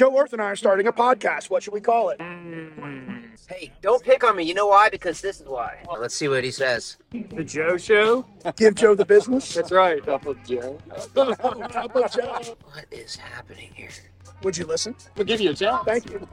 Joe Orth and I are starting a podcast. What should we call it? Hey, don't pick on me. You know why? Because this is why. Let's see what he says. The Joe Show? Give Joe the business. That's right, Top of Joe. Top of Joe. What is happening here? Would you listen? We'll give you a chance. Thank you.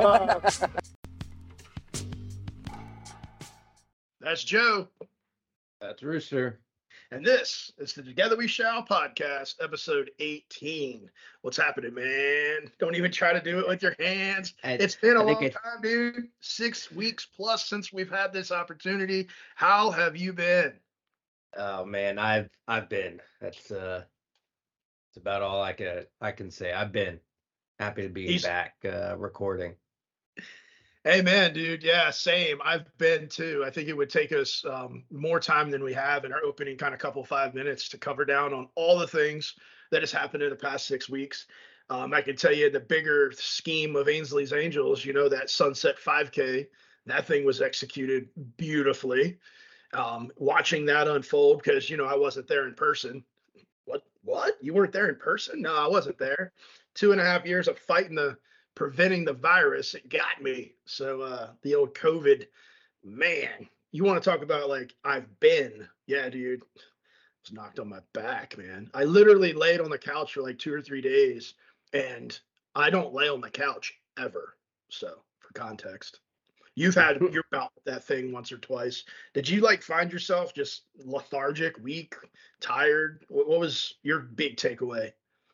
That's Joe. That's Rooster. And this is the Together We Shall podcast, episode 18. What's happening, man? Don't even try to do it with your hands. It's been a long time, dude. 6 weeks plus since we've had this opportunity. How have you been? Oh man, I've been. That's about all I can say. I've been happy to be back recording. Hey man, dude. Yeah, same. I've been too. I think it would take us more time than we have in our opening kind of couple 5 minutes to cover down on all the things that has happened in the past 6 weeks. I can tell you the bigger scheme of Ainsley's Angels, you know, that Sunset 5K, that thing was executed beautifully. Watching that unfold because, you know, I wasn't there in person. What? You weren't there in person? No, I wasn't there. 2.5 years of preventing the virus, it got me. So the old COVID, man, you want to talk about like I've been, yeah, dude, was knocked on my back, man. I literally laid on the couch for like 2 or 3 days, and I don't lay on the couch ever. So for context, you've had your bout with that thing once or twice. Did you like find yourself just lethargic, weak, tired? What was your big takeaway?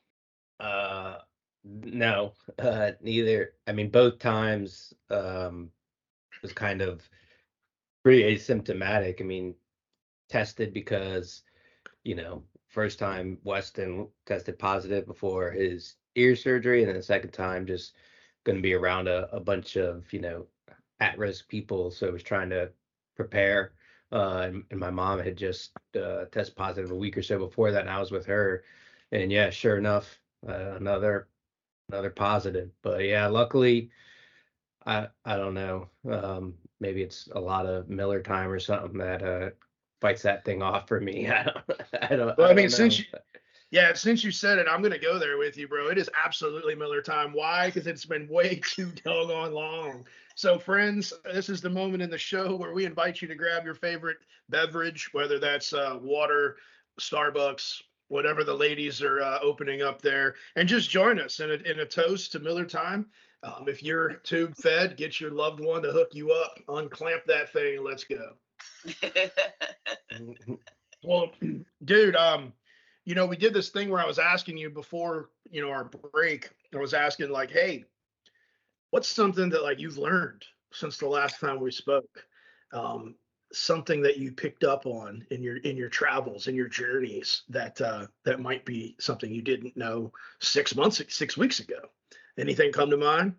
No, neither. I mean, both times was kind of pretty asymptomatic. I mean, tested because, you know, first time Weston tested positive before his ear surgery, and then the second time just going to be around a bunch of, you know, at-risk people. So I was trying to prepare. And my mom had just tested positive a week or so before that, and I was with her. And yeah, sure enough, another positive. But yeah, luckily, I don't know. Maybe it's a lot of Miller time or something that fights that thing off for me. I don't. Well, I mean, know. since you said it, I'm gonna go there with you, bro. It is absolutely Miller time. Why? Because it's been way too doggone long. So, friends, this is the moment in the show where we invite you to grab your favorite beverage, whether that's water, Starbucks, whatever the ladies are opening up there, and just join us in a toast to Miller time. If you're tube fed, get your loved one to hook you up, unclamp that thing, and let's go. Well, dude, you know, we did this thing where I was asking you before, you know, our break. I was asking like, hey, what's something that like you've learned since the last time we spoke? Something that you picked up on in your travels, in your journeys that might be something you didn't know 6 weeks ago. Anything come to mind?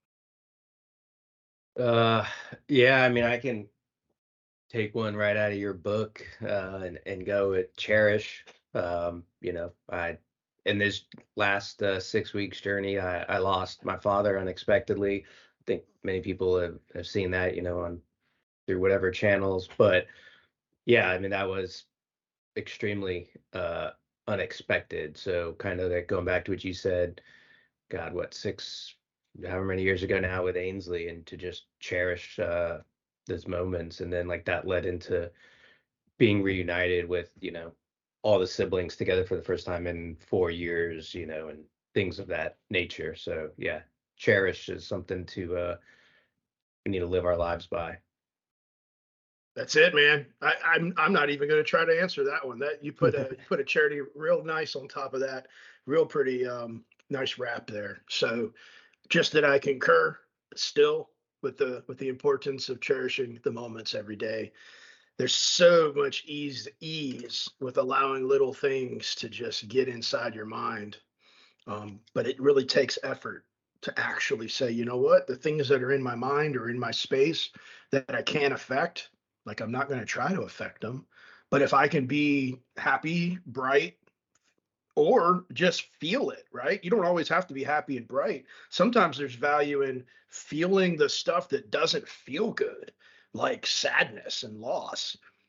Yeah, I mean, I can take one right out of your book and go with cherish. You know, in this last 6 weeks journey, I lost my father unexpectedly. I think many people have seen that, you know, through whatever channels, but yeah, I mean, that was extremely unexpected. So kind of that going back to what you said, God, what, however many years ago now with Ainsley, and to just cherish those moments. And then like that led into being reunited with, you know, all the siblings together for the first time in 4 years, you know, and things of that nature. So yeah, cherish is something we need to live our lives by. That's it, man. I'm not even going to try to answer that one. That you put a charity real nice on top of that, real pretty nice wrap there. So just that I concur still with the importance of cherishing the moments every day. There's so much ease with allowing little things to just get inside your mind, but it really takes effort to actually say, you know what, the things that are in my mind or in my space that I can't affect. Like, I'm not going to try to affect them. But if I can be happy, bright, or just feel it, right? You don't always have to be happy and bright. Sometimes there's value in feeling the stuff that doesn't feel good, like sadness and loss.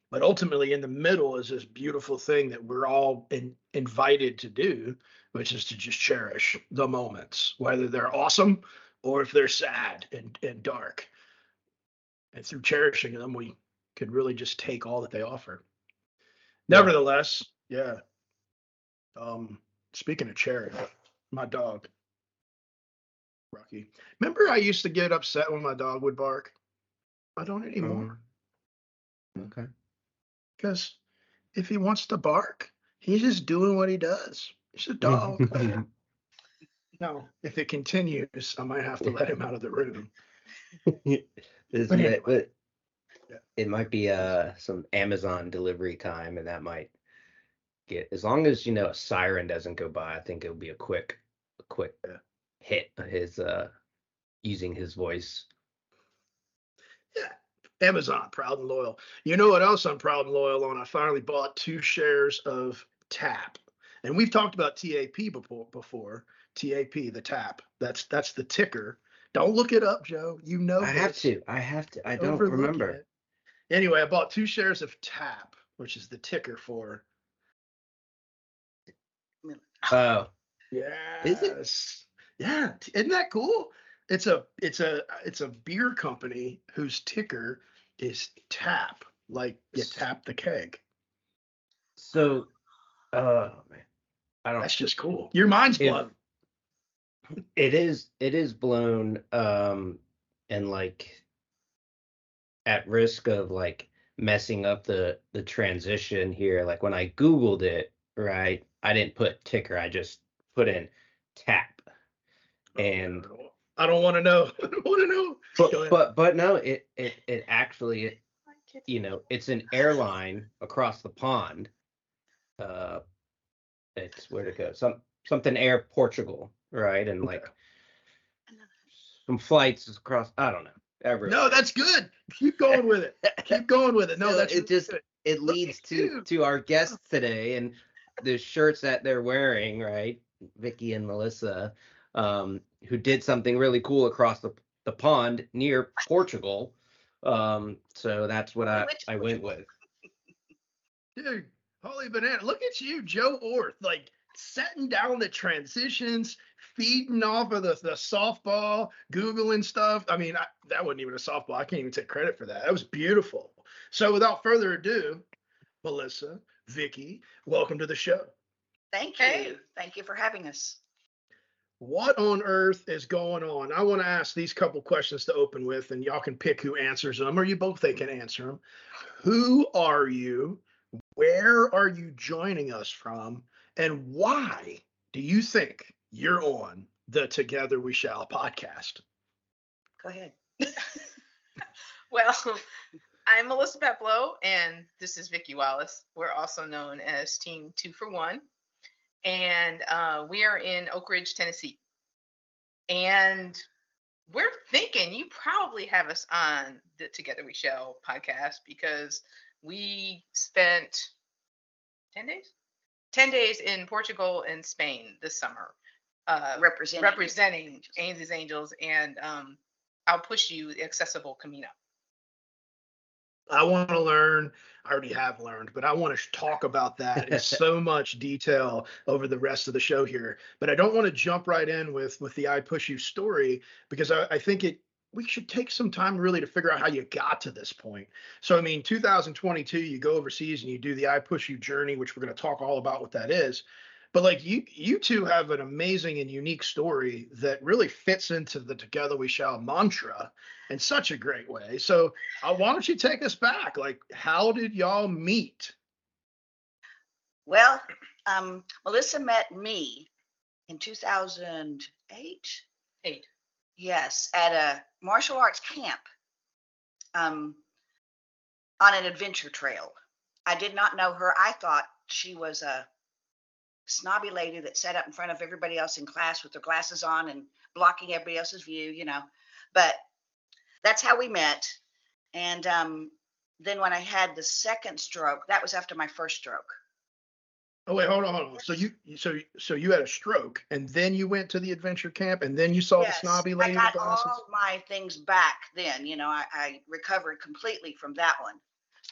But ultimately, in the middle is this beautiful thing that we're all invited to do, which is to just cherish the moments, whether they're awesome or if they're sad and dark. And through cherishing them, we could really just take all that they offer. Yeah. Nevertheless, yeah. Speaking of cherish, my dog, Rocky. Remember, I used to get upset when my dog would bark. I don't anymore. Okay. Because if he wants to bark, he's just doing what he does. He's a dog. No, if it continues, I might have to let him out of the room. Isn't anyway. but Yeah. it might be some Amazon delivery time, and that might get, as long as a siren doesn't go by, I think it'll be a quick Yeah. hit of his using his voice. Yeah. Amazon, proud and loyal. You know what else I'm proud and loyal on? I finally bought 2 shares of TAP. And we've talked about TAP before. TAP, the TAP. That's the ticker. Don't look it up, Joe. You know I have this. to. I don't Overlooking remember. it. Anyway, I bought 2 shares of TAP, which is the ticker for. Oh, Yes. Is it? Yeah. Isn't that cool? It's a beer company whose ticker is TAP, like you tap the keg. so man, I don't. That's just cool. Your mind's If- blown. It is blown, and like at risk of like messing up the transition here. Like when I Googled it, right, I didn't put ticker, I just put in tap. And I don't want to know. I don't want to know. Go ahead. but no, it actually, it's an airline across the pond. It's where to go, something Air Portugal, right? And like some flights across, I don't know, everywhere. No, that's good. Keep going with it. Keep going with it. No, So that's it really just good. it Look leads at you. to our guests today, and the shirts that they're wearing, right? Vicky and Melissa, who did something really cool across the pond near Portugal. So that's what I went with. Dude, holy banana. Look at you, Joe Orth, like setting down the transitions, feeding off of the softball, Googling stuff. I mean, that wasn't even a softball. I can't even take credit for that. That was beautiful. So without further ado, Melissa, Vicky, welcome to the show. Thank you. Thank you for having us. What on earth is going on? I want to ask these couple questions to open with, and y'all can pick who answers them, or you both they can answer them. Who are you? Where are you joining us from? And why do you think you're on the Together We Shall podcast? Go ahead. Well, I'm Melissa Peplow, and this is Vicky Wallace. We're also known as Team 2 for 1. And we are in Oak Ridge, Tennessee. And we're thinking you probably have us on the Together We Shall podcast because we spent 10 days in Portugal and Spain this summer. Representing Ainsley's Angels and I'll push you the accessible Camino. I want to learn. I already have learned, but I want to talk about that in so much detail over the rest of the show here. But I don't want to jump right in with the I Push You story because I think we should take some time really to figure out how you got to this point. So, I mean, 2022, you go overseas and you do the I Push You journey, which we're going to talk all about what that is. But like you two have an amazing and unique story that really fits into the Together We Shall mantra in such a great way. So why don't you take us back? Like, how did y'all meet? Well, Melissa met me in 2008. 8. Yes, at a martial arts camp on an adventure trail. I did not know her. I thought she was a snobby lady that sat up in front of everybody else in class with their glasses on and blocking everybody else's view, But that's how we met. And then when I had the second stroke, that was after my first stroke. Oh wait, hold on. So you had a stroke, and then you went to the adventure camp, and then you saw the snobby lady I got with glasses. all my things back then. I recovered completely from that one.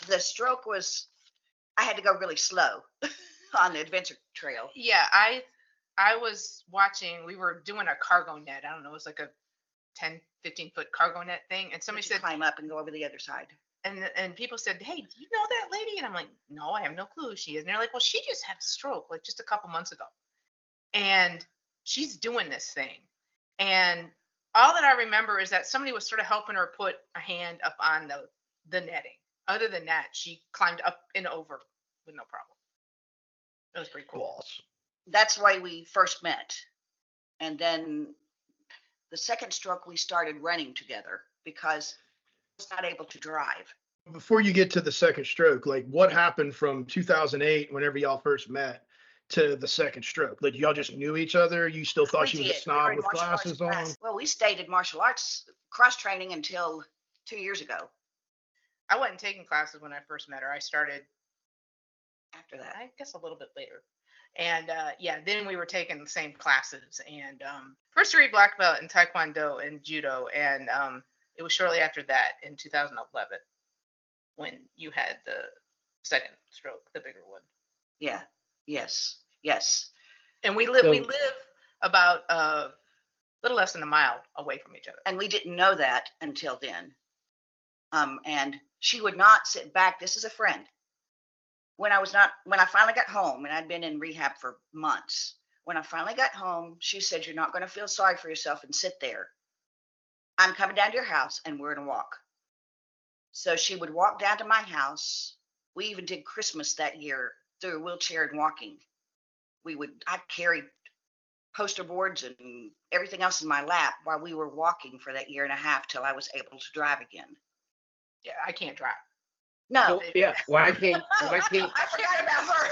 The stroke was, I had to go really slow on the adventure trail. Yeah, I was watching, we were doing a cargo net. I don't know, it was like a 10, 15-foot cargo net thing. And somebody You said, climb up and go over the other side. and people said, hey, do you know that lady? And I'm like, no, I have no clue who she is. And they're like, well, she just had a stroke like just a couple months ago. And she's doing this thing. And all that I remember is that somebody was sort of helping her put a hand up on the netting. Other than that, she climbed up and over with no problem. It was pretty cool. Boss. That's why we first met. And then the second stroke, we started running together because I was not able to drive. Before you get to the second stroke, like what happened from 2008, whenever y'all first met, to the second stroke? Like y'all just knew each other? You still thought she was a We were snob in with martial arts glasses on? class. Well, we stayed in martial arts cross training until 2 years ago. I wasn't taking classes when I first met her. I started, After that, I guess, a little bit later. And yeah, then we were taking the same classes. And first degree black belt in Taekwondo and Judo. And it was shortly after that in 2011 when you had the second stroke, the bigger one. yeah, yes. And we live So- about a little less than a mile away from each other. And we didn't know that until then. And she would not sit back. This is a friend. When I finally got home, and I'd been in rehab for months, when I finally got home, she said, you're not going to feel sorry for yourself and sit there. I'm coming down to your house and we're going to walk. So she would walk down to my house. We even did Christmas that year through a wheelchair and walking. I carried poster boards and everything else in my lap while we were walking for that year and a half till I was able to drive again. Yeah, I can't drive. No, Yeah. Why can't? I forgot about her.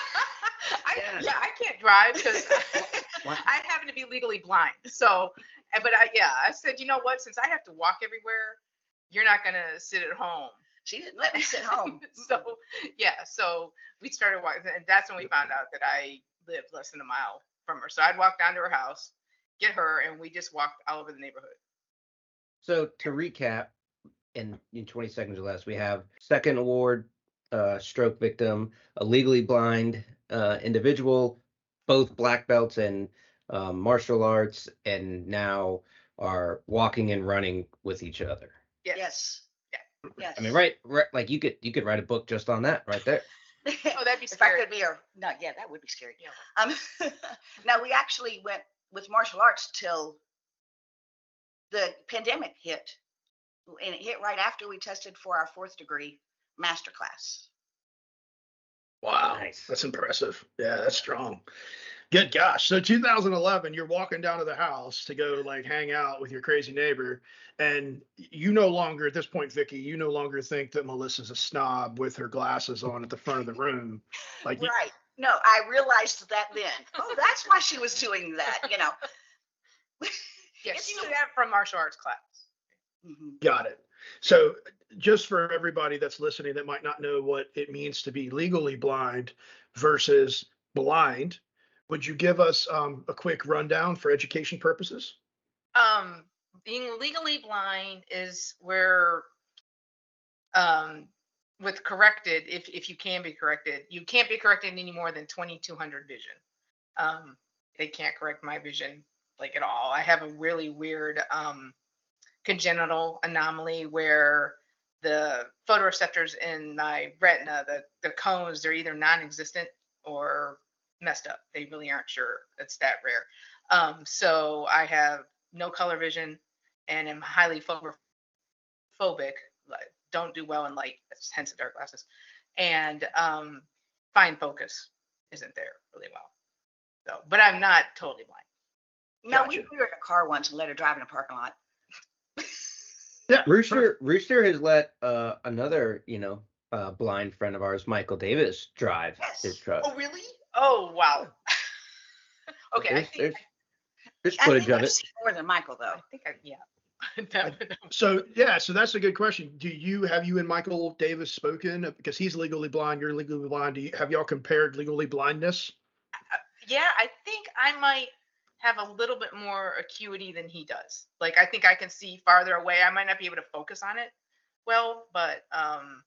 Yeah, I can't drive because Why- I happen to be legally blind. So, but I said, you know what? Since I have to walk everywhere, you're not gonna sit at home. She didn't let me sit home. So yeah, so we started walking, and that's when we found out that I lived less than a mile from her. So I'd walk down to her house, get her, and we just walked all over the neighborhood. So to recap, in 20 seconds or less, we have second award stroke victim, a legally blind individual, both black belts in martial arts, and now are walking and running with each other. Yes. Yes. I mean, right, like you could write a book just on that right there. Oh, that'd be If I scary. could be that would be scary. Yeah. No, we actually went with martial arts till the pandemic hit. And it hit right after we tested for our 4th degree masterclass. Wow, Nice. that's impressive. Yeah, that's strong. Good gosh. So 2011, you're walking down to the house to go like hang out with your crazy neighbor, and you no longer, at this point, Vicky, you no longer think that Melissa's a snob with her glasses on at the front of the room. Like, Right. No, I realized that then. Oh, that's why she was doing that, you know. Yes, It's you so- knew that from martial arts class. Mhm. got it. So just for everybody that's listening that might not know what it means to be legally blind versus blind, would you give us a quick rundown for education purposes? Being legally blind is where, with corrected, if you can be corrected, you can't be corrected any more than 2200 vision. They can't correct my vision like at all. I have a really weird congenital anomaly where the photoreceptors in my retina, the cones, they're either non-existent or messed up. They really aren't sure. It's that rare. So I have no color vision and am highly phobophobic. Like, don't do well in light, hence the dark glasses. And fine focus isn't there really well. So, but I'm not totally blind. No, we Gotcha. threw her in a car once and let her drive in a parking lot. Yeah. Rooster has let another blind friend of ours, Michael Davis, drive Yes. his truck. Oh, really? Oh, wow. Okay, There's I footage think of I've it. seen more than Michael, though. yeah. That- So yeah, so that's a good question. Have you and Michael Davis spoken, because he's legally blind, you're legally blind? Have y'all compared legally blindness? yeah, I think I might have a little bit more acuity than he does. Like, I think I can see farther away. I might not be able to focus on it well, but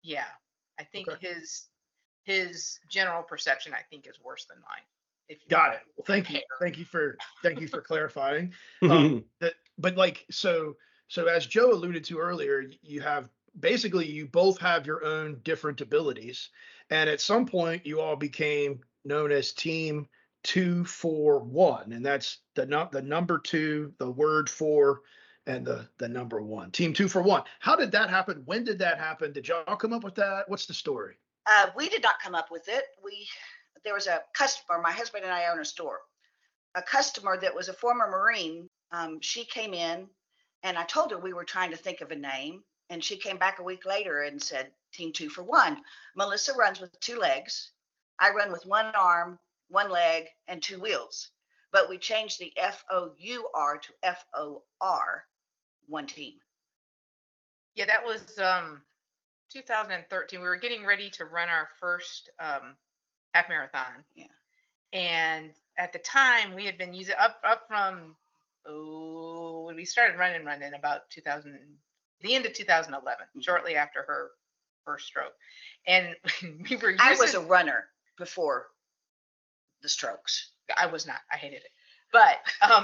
Yeah, I think Okay. his general perception, I think, is worse than mine. If you Got it. Well, thank you. compare. Thank you for clarifying. But like, so as Joe alluded to earlier, you have basically, you both have your own different abilities. And at some point you all became known as Team 241. And that's the number two, the word four, and the number one. Team 241. How did that happen? When did that happen? Did y'all come up with that? What's the story? We did not come up with it. There was a customer. My husband and I own a store. A customer that was a former Marine. She came in, and I told her we were trying to think of a name, and she came back a week later and said, "Team 241." Melissa runs with 2 legs. I run with 1 arm, 1 leg, and 2 wheels. But we changed the FOUR to FOR, one team. Yeah, that was 2013. We were getting ready to run our first half marathon. Yeah. And at the time, we had been using up from when we started running about the end of 2011, shortly after her first stroke. And we were using, I was a runner before the strokes. I was not. I hated it. But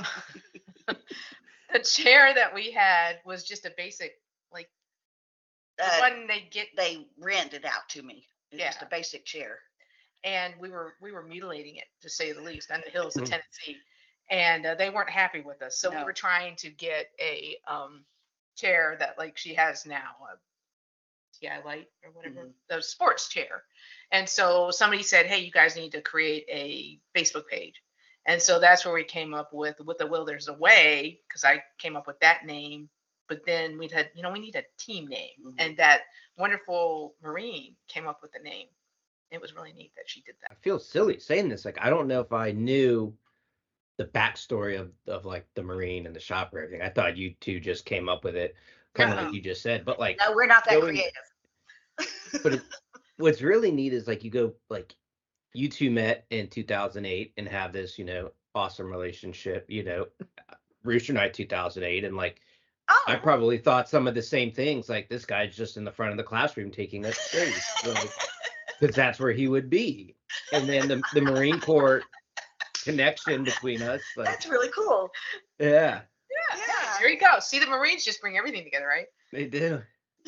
the chair that we had was just a basic, like, the one They rented out to me. It's just Yeah. a basic chair. and we were mutilating it, to say the least, on the hills of Tennessee, and they weren't happy with us. So we No. were trying to get a chair that, like, she has now, a TI Light or whatever, the sports chair. And so somebody said, "Hey, you guys need to create a Facebook page." And so that's where we came up with the Will There's a Way, because I came up with that name. But then we need a team name, and that wonderful Marine came up with the name. It was really neat that she did that. I feel silly saying this. Like, I don't know if I knew the backstory of like the Marine and the shop or everything. I thought you two just came up with it, kind of like you just said. But like, No, we're not that going- creative. but what's really neat is like you two met in 2008 and have this, awesome relationship. Rooster Night 2008, and like Oh, I probably thought some of the same things. Like, this guy's just in the front of the classroom taking us serious, because that's where he would be. And then the Marine Corps connection between us, like, that's really cool. yeah, Yeah. There you go. See, the Marines just bring everything together, right? they do.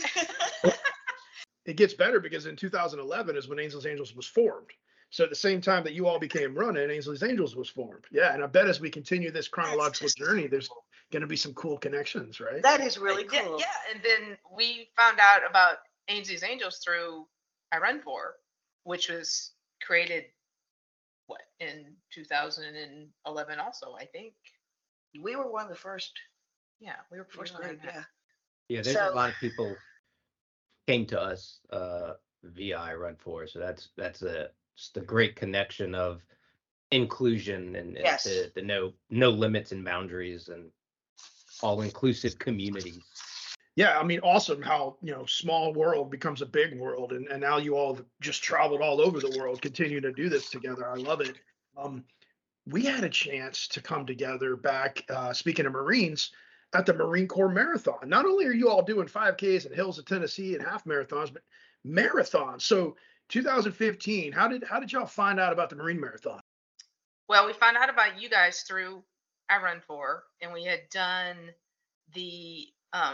It gets better because in 2011 is when Ainsley's Angels was formed. So at the same time that you all became running, Ainsley's Angels was formed. Yeah, and I bet as we continue this chronological journey, there's going to be some cool connections, right? That is really Yeah, cool. yeah. And then we found out about Ainsley's Angels through I Run For, which was created in 2011 also, I think. We were one of the first. Yeah, we were First working on group, that. yeah. Yeah, there's So- a lot of people came to us via I Run For, so that's just a great connection of inclusion and Yes. the no limits and boundaries and all inclusive communities. Yeah, I mean, awesome how, small world becomes a big world. And now you all have just traveled all over the world, continue to do this together. I love it. We had a chance to come together back, speaking of Marines, at the Marine Corps Marathon. Not only are you all doing 5Ks in hills of Tennessee and half marathons, but marathons. So 2015, how did y'all find out about the Marine Marathon? Well, we found out about you guys through I Run For, and we had done the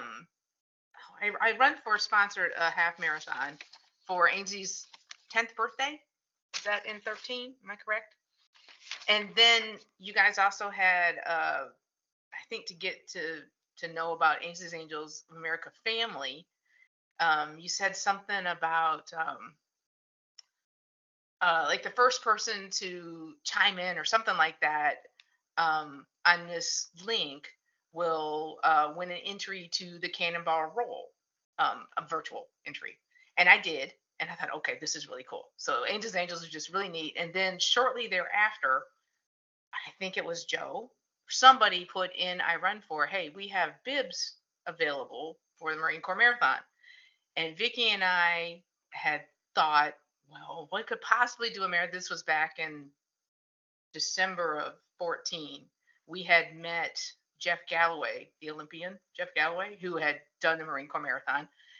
I Run For sponsored a half marathon for Ainsley's 10th birthday. Is that in 13? Am I correct? And then you guys also had I think, to get to know about Ainsley's Angels of America family, you said something about like the first person to chime in or something like that on this link will win an entry to the Cannonball Roll, a virtual entry. And I did. And I thought, okay, this is really cool. So Ainsley's Angels is just really neat. And then shortly thereafter, I think it was Joe, somebody put in I Run For, hey, we have bibs available for the Marine Corps Marathon. And Vicki and I had thought, well, what could possibly do a marathon? This was back in December of 14. We had met Jeff Galloway, the Olympian Jeff Galloway, who had done the Marine Corps Marathon.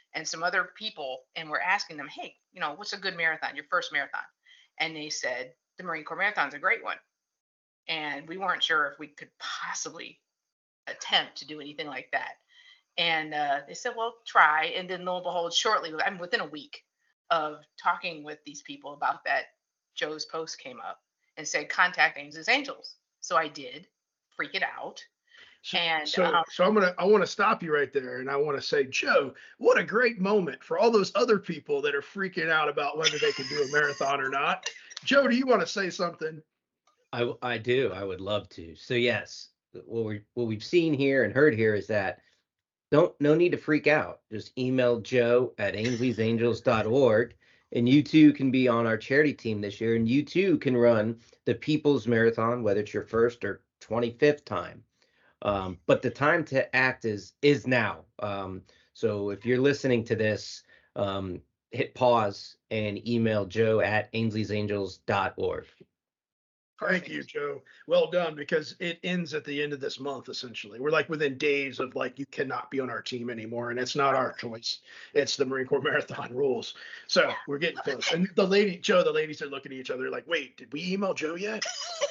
and some other people, and we're asking them, hey, what's a good marathon, your first marathon? And they said, the Marine Corps Marathon's a great one. And we weren't sure if we could possibly attempt to do anything like that. And they said, well, try. And then lo and behold, shortly, within a week of talking with these people about that, Joe's post came up and said, contact Ainsley's Angels. So I did, freak it out. So I want to stop you right there, and I want to say, Joe, what a great moment for all those other people that are freaking out about whether they can do a marathon or not. Joe, do you want to say something? I do. I would love to. So yes, what we've seen here and heard here is that no need to freak out. Just email Joe at Ainsley'sAngels.org, and you too can be on our charity team this year, and you too can run the People's Marathon, whether it's your first or 25th time. But the time to act is now. So if you're listening to this, hit pause and email Joe at Ainsley'sAngels.org. Thank you, Joe. Well done, because it ends at the end of this month, essentially. We're like within days of you cannot be on our team anymore, and it's not our choice. It's the Marine Corps Marathon rules. So we're getting close. And the ladies are looking at each other like, wait, did we email Joe yet?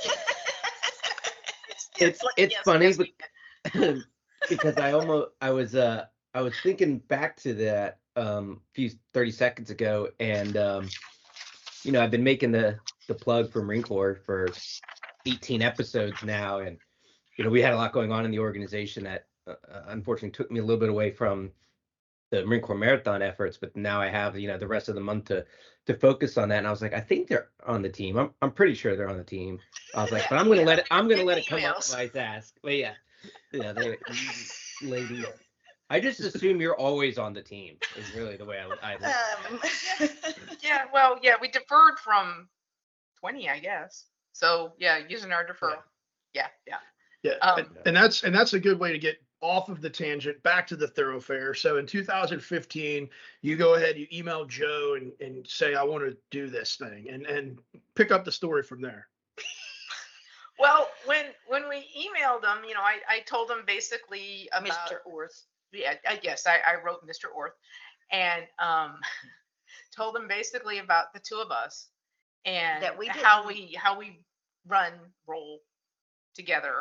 It's funny, because I was thinking back to that few 30 seconds ago, and I've been making the plug for Marine Corps for 18 episodes now, and we had a lot going on in the organization that unfortunately took me a little bit away from the Marine Corps Marathon efforts, but now I have the rest of the month to focus on that. And I was like, I think they're on the team. I'm pretty sure they're on the team. I was like, but I'm gonna let it come up if I ask. But yeah, they lady. I just assume you're always on the team is really the way I Yeah, we deferred from 20, I guess. So yeah, using our deferral. Yeah. And that's a good way to get off of the tangent back to the thoroughfare. So in 2015, you go ahead, you email Joe and say, I want to do this thing, and pick up the story from there. Well, when we emailed them, I told them basically about Mr. Orth. Yeah, I guess I wrote Mr. Orth, and told them basically about the two of us and That we how we roll together.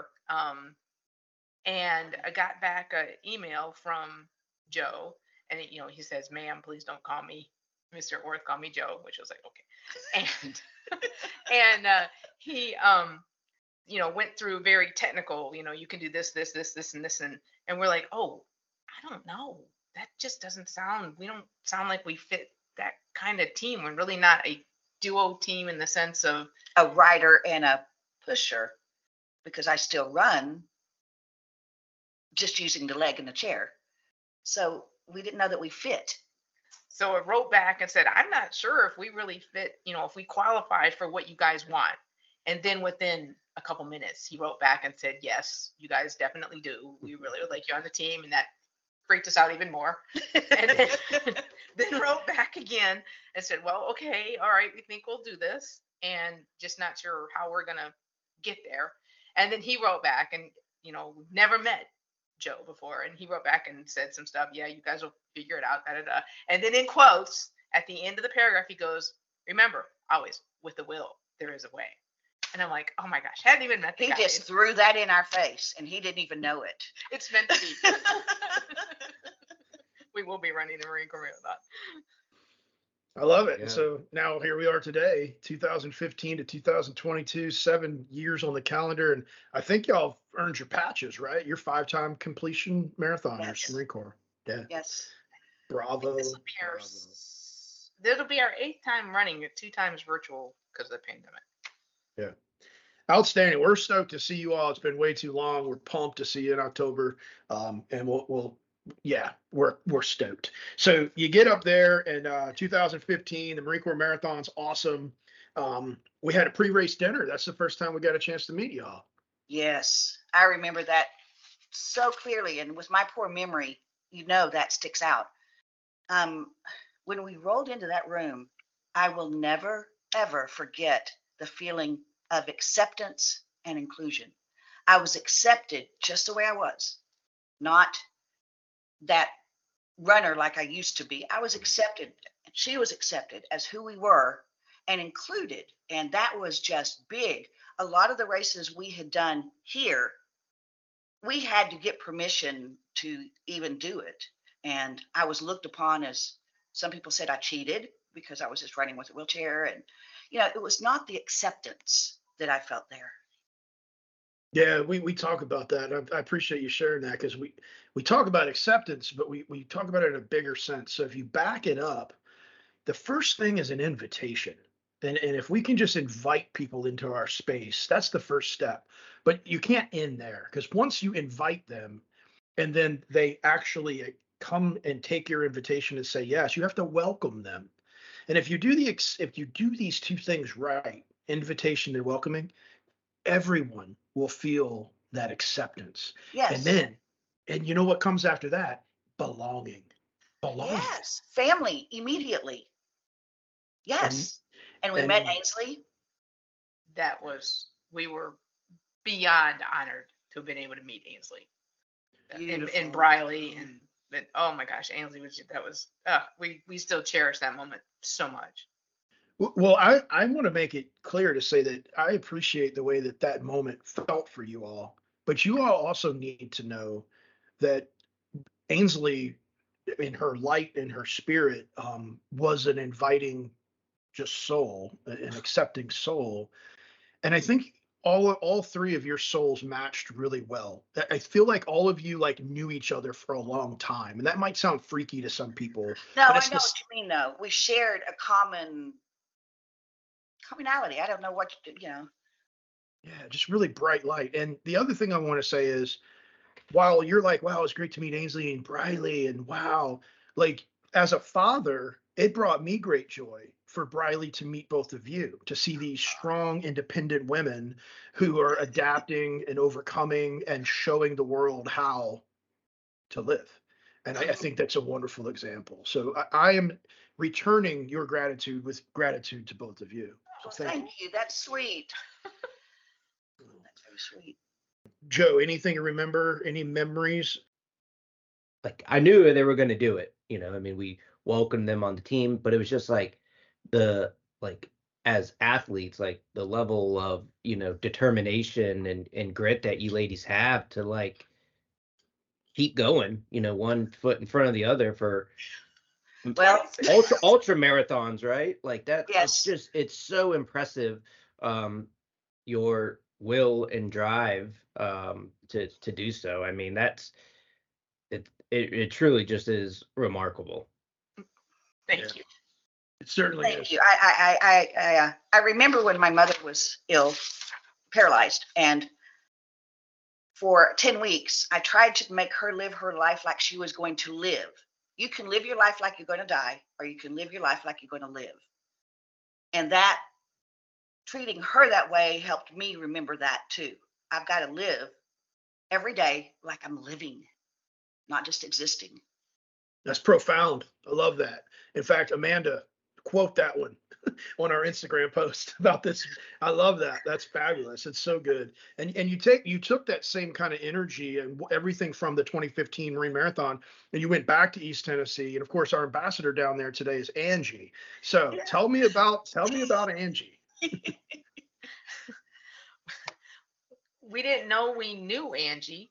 And I got back an email from Joe, and he says, "Ma'am, please don't call me Mr. Orth, call me Joe," which was like, okay. And he went through very technical. You can do this, and this, and we're like, oh, I don't know. That just doesn't sound. We don't sound like we fit that kind of team. We're really not a duo team in the sense of A rider and a pusher, because I still run, just using the leg and the chair. So we didn't know that we fit. So I wrote back and said, I'm not sure if we really fit, if we qualify for what you guys want. And then within a couple minutes, he wrote back and said, yes, you guys definitely do. We really would like you on the team. And that freaked us out even more. And then wrote back again and said, well, okay, all right, we think we'll do this. And just not sure how we're going to get there. And then he wrote back, and, we've never met Joe before, and he wrote back and said some stuff. Yeah, you guys will figure it out. And then in quotes at the end of the paragraph, he goes, "Remember, always with the will, there is a way." And I'm like, oh my gosh, hadn't even met the He guy. just threw that in our face, and he didn't even know it. It's meant to be. We will be running the Marine Corps Marathon. I love it. Yeah. So now here we are today, 2015 to 2022, 7 years on the calendar. And I think y'all earned your patches, right? You're 5-time completion marathoners, Yes. Marine Corps. Yeah. Yes. Bravo. It'll be our 8th time running, 2 times virtual because of the pandemic. Yeah. Outstanding. We're stoked to see you all. It's been way too long. We're pumped to see you in October. And we're stoked. So you get up there in 2015, the Marine Corps Marathon's awesome. We had a pre-race dinner. That's the first time we got a chance to meet y'all. Yes. I remember that so clearly. And with my poor memory, that sticks out. When we rolled into that room, I will never, ever forget the feeling of acceptance and inclusion. I was accepted just the way I was, not that runner like I used to be. I was accepted. She was accepted as who we were and included. And that was just big. A lot of the races we had done here, we had to get permission to even do it. And I was looked upon as, some people said I cheated because I was just running with a wheelchair. And, it was not the acceptance that I felt there. Yeah, we talk about that. I appreciate you sharing that, because we talk about acceptance, but we talk about it in a bigger sense. So if you back it up, the first thing is an invitation. And if we can just invite people into our space, that's the first step. But you can't end there, because once you invite them and then they actually come and take your invitation and say yes, you have to welcome them. And if you do these two things right, invitation and welcoming, everyone will feel that acceptance. Yes. And you know what comes after that? Belonging. Yes. Family immediately. Yes. And we met Ainsley. We were beyond honored to have been able to meet Ainsley and Beautiful. Briley, and oh my gosh, Ainsley we still cherish that moment so much. Well, I want to make it clear to say that I appreciate the way that moment felt for you all, but you all also need to know that Ainsley, in her light and her spirit, was an inviting just soul, an accepting soul. And I think all three of your souls matched really well. I feel like all of you knew each other for a long time. And that might sound freaky to some people. No, I know what you mean though. We shared a commonality. I don't know what Yeah, just really bright light. And the other thing I want to say is, while you're like, wow, it's great to meet Ainsley and Briley, and wow, as a father, it brought me great joy for Briley to meet both of you, to see these strong, independent women who are adapting and overcoming and showing the world how to live. And I think that's a wonderful example. So I am returning your gratitude with gratitude to both of you. So thank you. That's sweet. That's very sweet. Joe, anything you remember? Any memories? I knew they were going to do it. We welcomed them on the team, but it was just as athletes, the level of, determination and grit that you ladies have to keep going, one foot in front of the other for ultra marathons, right? Yes. It's so impressive. Your will and drive to do so. I mean, it truly just is remarkable. Thank you. It certainly is. Thank you. I remember when my mother was ill, paralyzed, and for 10 weeks, I tried to make her live her life like she was going to live. You can live your life like you're going to die, or you can live your life like you're going to live. And that, treating her that way, helped me remember that too. I've got to live every day like I'm living, not just existing. That's profound. I love that. In fact, Amanda, quote that one on our Instagram post about this. I love that. That's fabulous. It's so good. And you took that same kind of energy and everything from the 2015 Marine Marathon, and you went back to East Tennessee. And of course, our ambassador down there today is Angie. So tell me about Angie. We didn't know we knew Angie.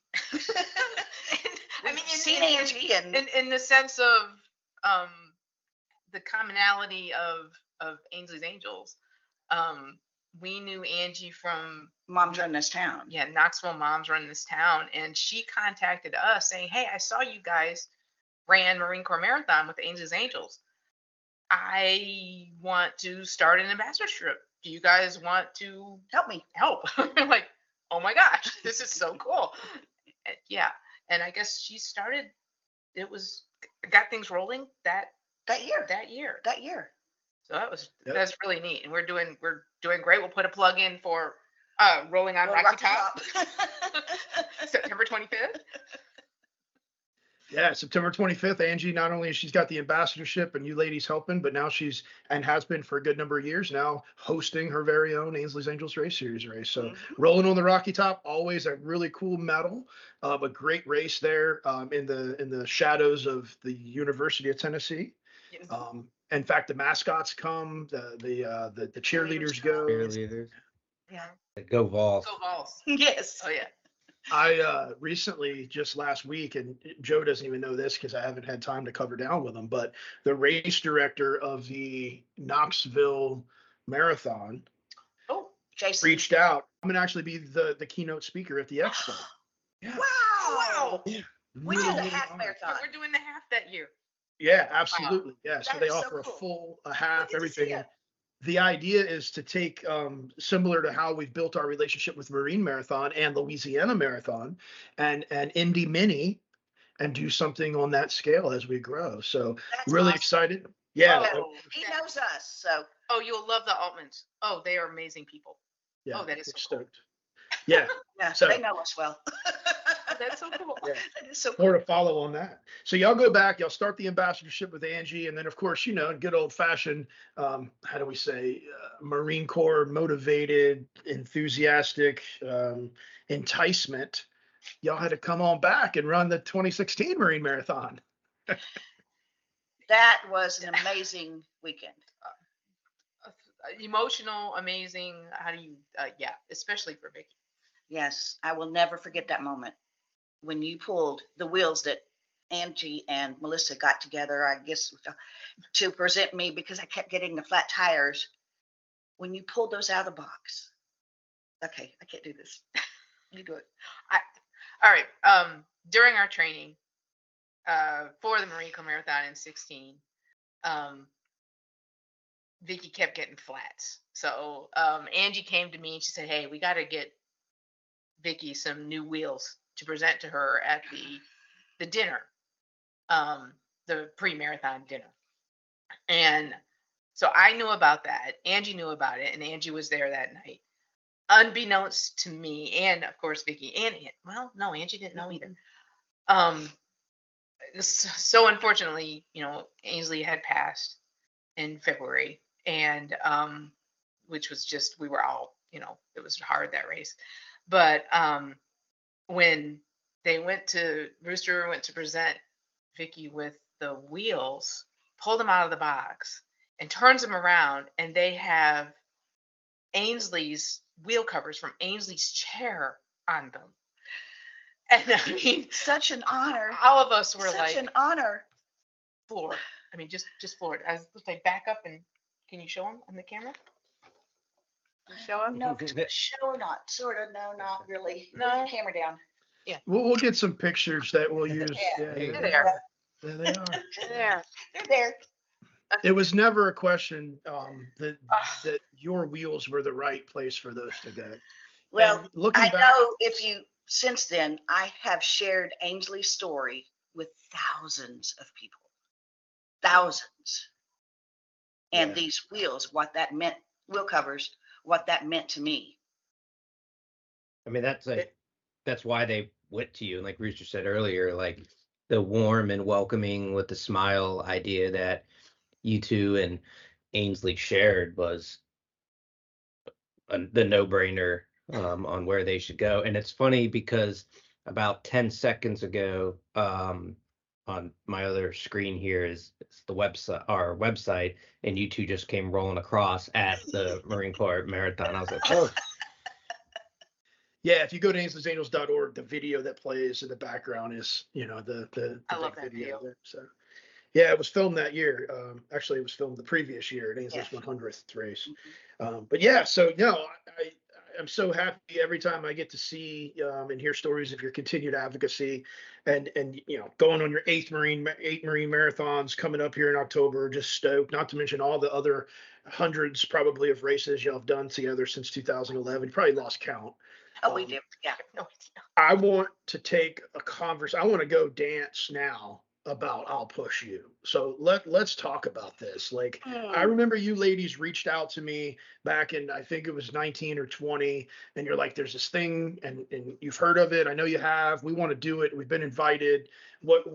I mean, you've seen Angie, and in the sense of the commonality of Ainsley's Angels. We knew Angie from Moms Run This Town. Yeah, Knoxville Moms Run This Town, and she contacted us saying, "Hey, I saw you guys ran Marine Corps Marathon with Ainsley's Angels. I want to start an ambassadorship. Do you guys want to help me?" We're like, oh my gosh, this is so cool. Yeah. And I guess she started, got things rolling that year. So that's really neat. And we're doing great. We'll put a plug in for Rolling on Rocky Top. September 25th. Yeah, September 25th, Angie, not only has she's got the ambassadorship and you ladies helping, but now she's, and has been for a good number of years now, hosting her very own Ainsley's Angels Race Series race. So rolling on the Rocky Top, always a really cool medal, a great race there in the shadows of the University of Tennessee. Yes. In fact, the mascots come, the cheerleaders go. Cheerleaders. Yeah. Go Vols. Go Vols. Yes. Oh yeah. I recently, just last week, and Joe doesn't even know this because I haven't had time to cover down with him, but the race director of the Knoxville Marathon Oh, Jason. reached out. I'm going to actually be the keynote speaker at the expo. Wow. wow. We did a half marathon. We're doing the half that year. Yeah, absolutely. Yeah, so That they is so offer cool. a full, a half, Good to see everything. ya. The idea is to take similar to how we've built our relationship with Marine Marathon and Louisiana Marathon and Indy Mini, and do something on that scale as we grow. So That's really awesome. excited. Yeah. Oh, He knows us, so Oh, you'll love the Altmans. Oh, they are amazing people. Yeah. Oh, that is we're so cool. stoked. Yeah. yeah, So- they know us well. That's so cool. Yeah. That is so More cool. to follow on that. So y'all go back, y'all start the ambassadorship with Angie, and then of course, good old fashioned, how do we say, Marine Corps motivated, enthusiastic, enticement. Y'all had to come on back and run the 2016 Marine Marathon. That was an amazing weekend. Emotional, amazing. How do you? Yeah, especially for Vicky. Yes, I will never forget that moment when you pulled the wheels that Angie and Melissa got together, I guess, to present me because I kept getting the flat tires. When you pulled those out of the box. Okay, I can't do this. You do it. All right. During our training for the Marine Corps Marathon in 16, Vicky kept getting flats. So Angie came to me and she said, "Hey, we got to get Vicky some new wheels to present to her at the dinner, the pre-marathon dinner." And so I knew about that. Angie knew about it, and Angie was there that night, unbeknownst to me, and of course Vicky. And well, no, Angie didn't know either. So unfortunately, Ainsley had passed in February, and which was just, we were all, it was hard, that race. But when Rooster went to present Vicky with the wheels, pulled them out of the box and turns them around, and they have Ainsley's wheel covers from Ainsley's chair on them. And I mean, Such an honor. all of us were Such like an honor. floored. I mean, just floored. I was like, back up, and can you show them on the camera? Show them? No, show or not, sort of. No, not really. Move No. the camera down. We'll get some pictures that we'll use. Yeah. Yeah, They're there. there they are. There. They're there. It was never a question that your wheels were the right place for those to go. Well, And looking I back, know since then, I have shared Ainsley's story with thousands of people. Thousands. And Yeah. these wheels, what that meant, wheel covers, what that meant to me. I mean, that's why they went to you. And like Rooster said earlier, like the warm and welcoming with the smile idea that you two and Ainsley shared was the no-brainer on where they should go. And it's funny because about 10 seconds ago, on my other screen here is the website, our website, and you two just came rolling across at the Marine Corps Marathon. I was like, oh, yeah, if you go to Ainsley'sAngels.org, the video that plays in the background is, the I love big that video. there. So, yeah, it was filmed that year. Actually, it was filmed the previous year at Ainsley's Yeah. 100th race. But yeah, so I'm so happy every time I get to see and hear stories of your continued advocacy, and going on your eight Marine marathons coming up here in October. Just stoked. Not to mention all the other hundreds probably of races y'all have done together since 2011. You probably lost count. Oh, we did. Yeah. No idea. I want to take a I want to go dance now about I'll Push You. So let's talk about this. Like, I remember you ladies reached out to me back in, I think it was 19 or 20, and you're like, there's this thing, and you've heard of it. I know you have. We want to do it. We've been invited. What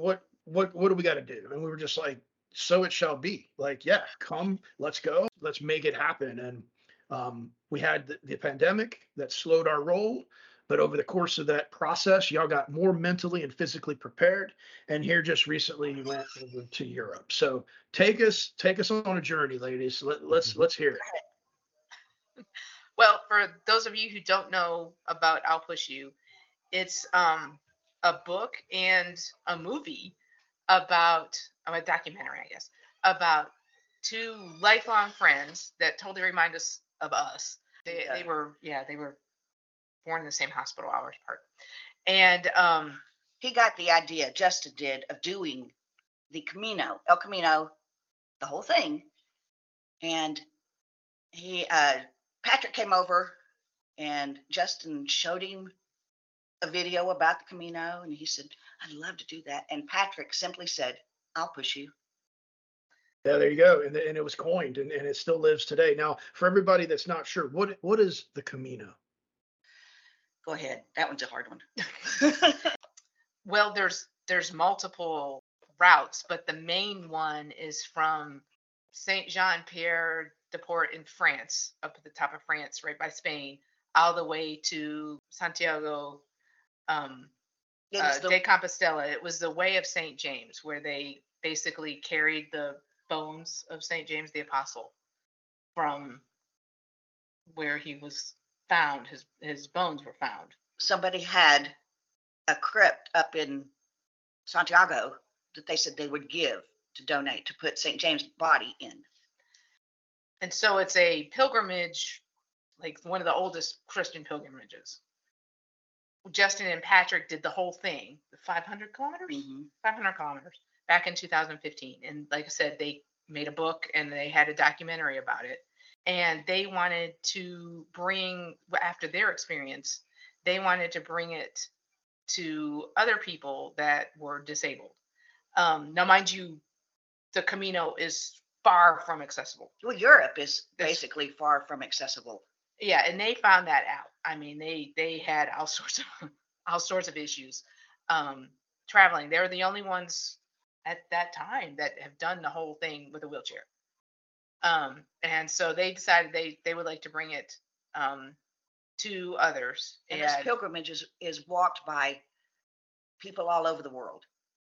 what do we got to do? And we were just like, so it shall be. Like, yeah, come, let's go, let's make it happen. And we had the pandemic that slowed our roll, but over the course of that process, y'all got more mentally and physically prepared. And here just recently you went over to Europe. So take us on a journey, ladies. Let's hear it. Well, for those of you who don't know about I'll Push You, it's a book and a movie about a documentary, I guess, about two lifelong friends that totally remind us of us. They were born in the same hospital hours apart. And He got the idea, Justin did, of doing the Camino, El Camino, the whole thing. And he, Patrick came over and Justin showed him a video about the Camino. And he said, I'd love to do that. And Patrick simply said, I'll push you. Yeah, there you go. And it was coined and it still lives today. Now, for everybody that's not sure, what is the Camino? Go ahead. That one's a hard one. Well, there's multiple routes, but the main one is from Saint Jean Pierre de Port in France, up at the top of France, right by Spain, all the way to Santiago de Compostela. It was the Way of Saint James, where they basically carried the bones of Saint James the Apostle from where he was found. His bones were found. Somebody had a crypt up in Santiago that they said they would give to donate to put St. James' body in. And so it's a pilgrimage, like one of the oldest Christian pilgrimages. Justin and Patrick did the whole thing, the 500 kilometers, 500 kilometers back in 2015. And like I said, they made a book and they had a documentary about it. And they wanted to bring, after their experience, they wanted to bring it to other people that were disabled. Now, mind you, the Camino is far from accessible. Well, Europe is basically far from accessible. Yeah, and they found that out. I mean, they had all sorts of issues traveling. They were the only ones at that time that have done the whole thing with a wheelchair. And so they decided they would like to bring it to others. And this pilgrimage is walked by people all over the world.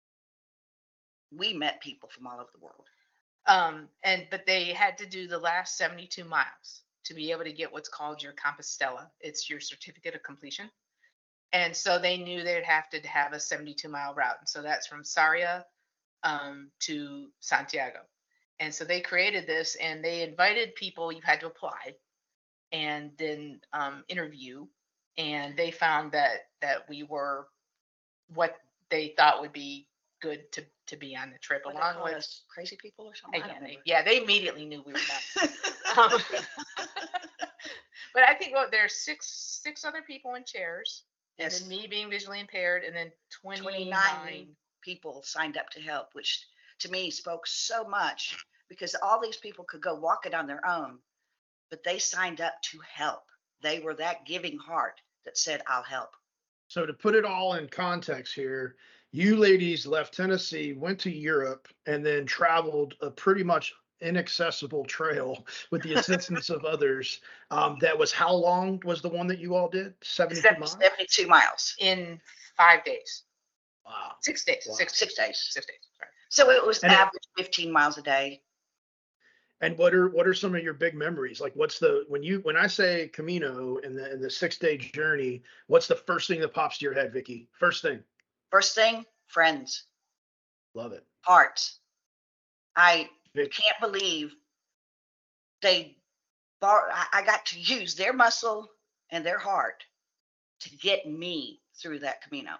We met people from all over the world. But they had to do the last 72 miles to be able to get what's called your Compostela. It's your certificate of completion. And so they knew they'd have to have a 72-mile route. And so that's from Sarria to Santiago. And so they created this and they invited people. You had to apply and then interview. And they found that we were what they thought would be good to be on the trip, What along with us, crazy people or something. they immediately knew we were nuts. But I think there's six other people in chairs, Yes. and then me being visually impaired, and then 29 people signed up to help, which to me spoke so much because all these people could go walk it on their own, but they signed up to help. They were that giving heart that said, I'll help. So to put it all in context here, you ladies left Tennessee, went to Europe, and then traveled a pretty much inaccessible trail with the assistance of others. That was how long was the one that you all did? 72 miles? 72 miles. in 5 days. Wow. 6 days. Wow. 6 6 days. 6 days. Sorry. So it was And average 15 miles a day. And what are some of your big memories? Like when I say Camino and the 6-day journey, what's the first thing that pops to your head, Vicky? First thing. First thing, friends, Love it. hearts. I Vic. can't believe I got to use their muscle and their heart to get me through that Camino.